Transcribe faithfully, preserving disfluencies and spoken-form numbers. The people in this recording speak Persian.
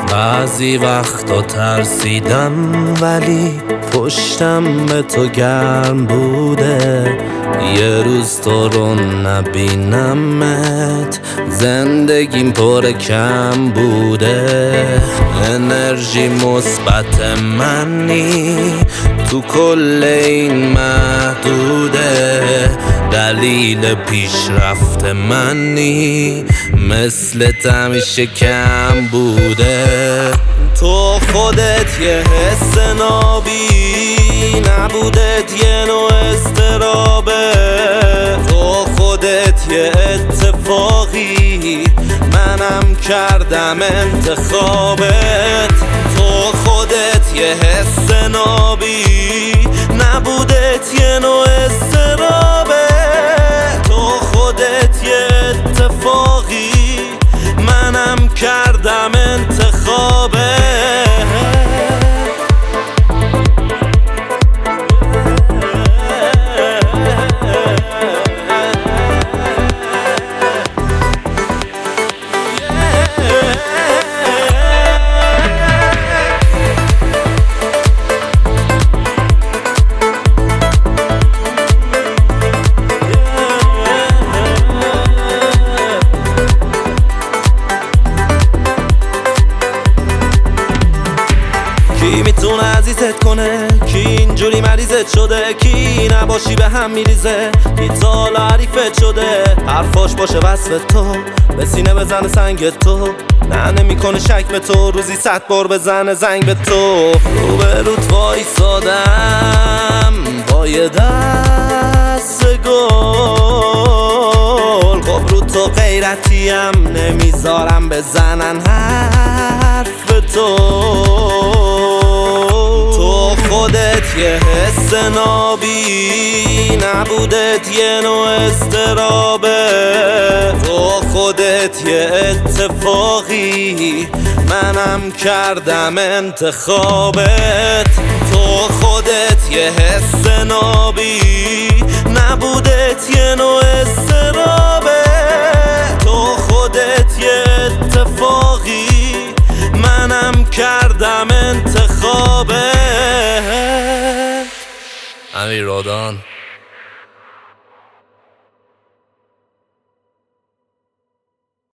بعضی وقتا ترسیدم ولی پشتم به تو گرم بوده. یه روز تو رو نبینمت زندگیم پر کم بوده. انرژی مثبت منی تو کل این محدوده. دلیل پیشرفت منی مثل همیشه کم بوده. تو خودت یه حس نابی نبودت یه نوع استرابه. تو خودت یه اتفاقی منم کردم انتخابت. تو خودت یه حس نابی نبودت یه نوع استرابه. تو خودت یه اتفاقی منم کردم انتخابه. کی میتونه عزیزت کنه؟ کی اینجوری مریضت شده؟ کی نباشی به هم میریزه؟ کی تا حالا حریفت شده؟ حرفاش باشه وصف تو به سینه بزنه سنگ تو. نه نمیکنه شک به تو روزی صد بار بزنه زنگ به تو. رو به روت وایسادم با یه دست گل. خب رو تو غیرتیم نمیذارم بزنن حرف تو. تو خودت یه حس نابی نبودت یه نوع استرابه. تو خودت یه اتفاقی منم کردم انتخابت. تو خودت یه حس نابی نبودت یه نوع استرابه. تو خودت یه اتفاقی منم کردم انتخابت. امیر رادان.